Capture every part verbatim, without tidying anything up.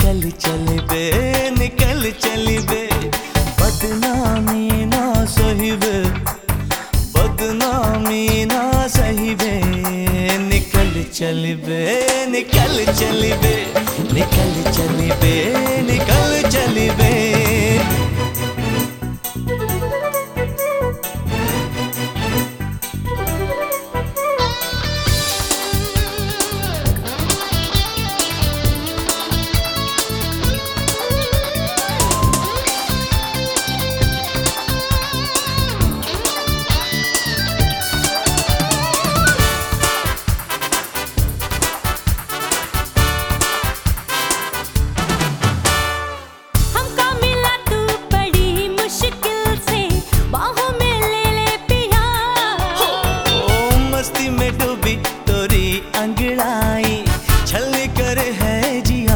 निकल चल बे निकल चल बे बदनामी ना सही बे बदनामी ना सही बे निकल चल बे निकल चल बे निकल चल बे निकल चल बे में डूबी तोरी अंगड़ाई छल कर है जिया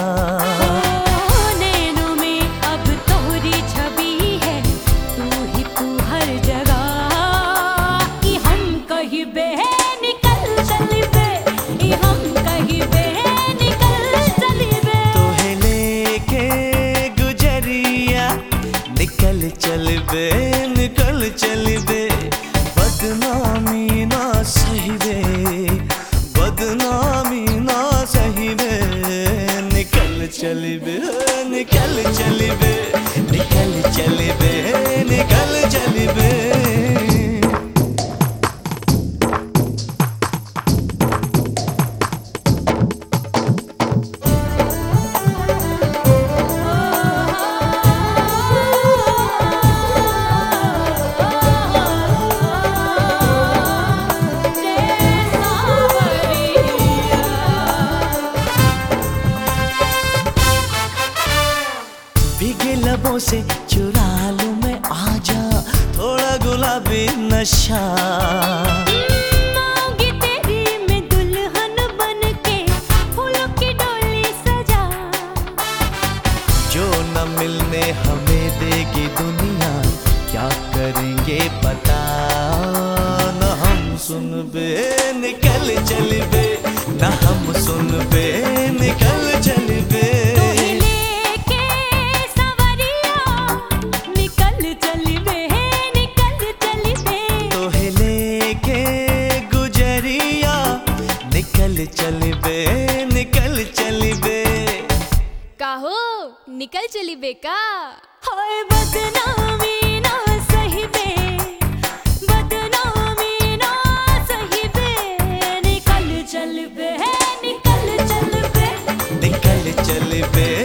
नैनों में अब तोरी छवि है तू ही तू हर जगह कि हम कहीं बे निकल चल बे कि हम कहीं बे निकल चल बे तोहे लेके गुजरिया निकल चल बे निकल चल बे बदनामी ना सही बे बदनामी ना सही बे निकल चल बे निकल चल बे निकल चल बे निकल चल बे भीगे लबों से चुरा लूं मैं आजा थोड़ा गुलाबी नशा मांगी तेरी मैं दुल्हन बनके फूलों की डोली सजा जो न मिलने हमें देगी दुनिया क्या करेंगे पता न हम सुन बे निकल चल बे न हम सुन बे निकल चल बे निकल चल बे निकल चल बे काहो निकल चली बे का हाय बदनामी ना सही बे बदनामी ना सही बे निकल चल बे निकल चल बे निकल चल बे